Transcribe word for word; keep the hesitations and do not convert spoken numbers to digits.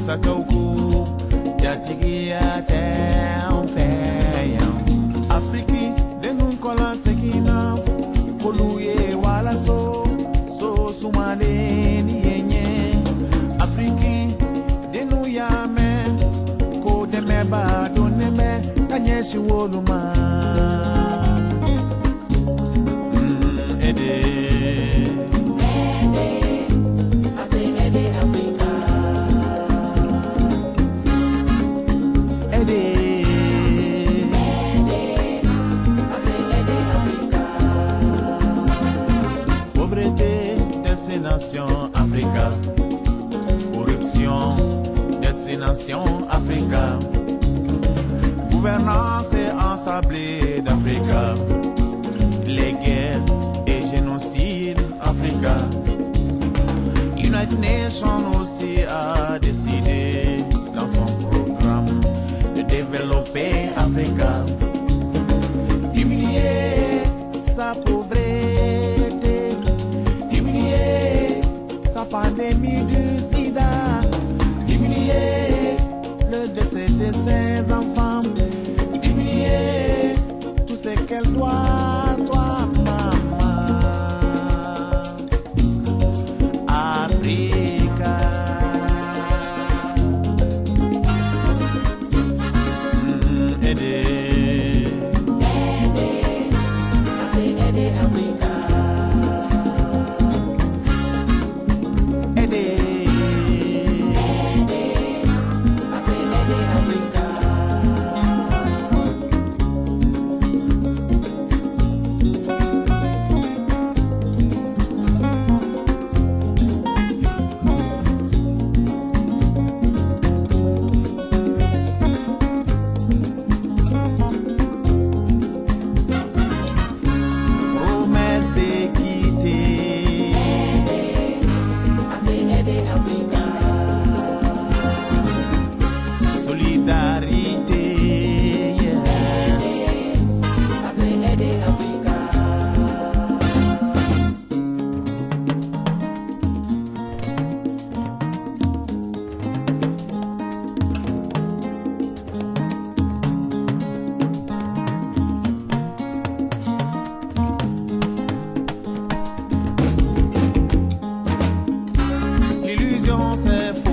Takauku, Jatigia, Feya, Afriki, Denun Kola Sekina, Koluye, Walaso, So Sumade, Nienye, Afriki, Denu Yame, Ko Demeba, Doneme, Kanyeshi Woluma, Ede. Destination Africa, corruption, destination Africa, gouvernance ensablée d'Africa, les guerres et génocide Africa. United Nations aussi a décidé dans son programme de développer Africa, diminuer sa pauvreté, sa pandémie du sida, diminuer le décès de ses enfants, diminuer tout ce qu'elle doit, toi, maman. Africa, mm, aider, aider, assez aider Africa. Solidarité, yeah. Assez aider Africa. L'illusion c'est